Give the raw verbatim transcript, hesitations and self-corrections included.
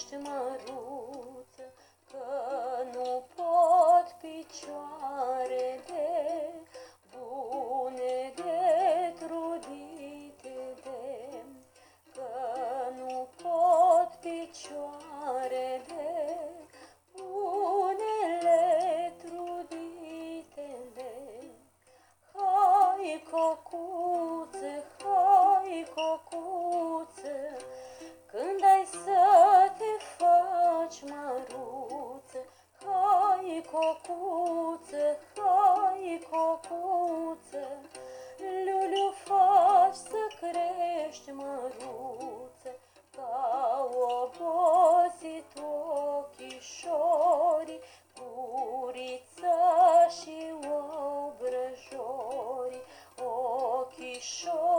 crești, măruță, că nu pot picioarele bune de trudite de, că nu pot picioarele bunele trudite de. Hai, cocuțe, hai, cocuțe, când ai să te faci măruță, hai, cocuțe, hai, cocuțe, luliu faci să crești măruță, ca obosit ochișorii, gurița și obrăjorii, ochișorii.